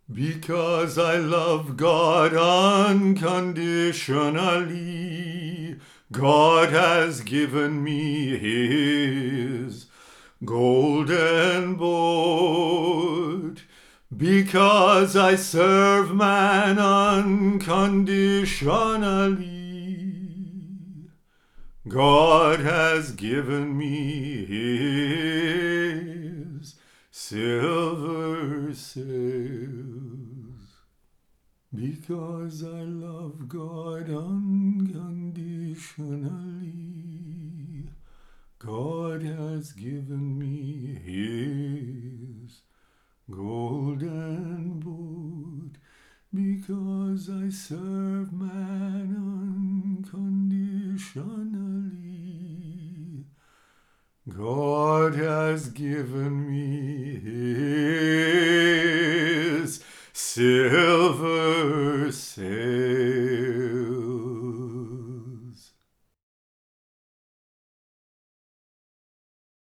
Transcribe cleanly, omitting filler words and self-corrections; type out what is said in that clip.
Because I love God unconditionally, God has given me His golden boat. Because I serve man unconditionally, God has given me His silver sails. Because I love God unconditionally, God has given me His golden boat. Because I serve man unconditionally, God has given me His silver sail.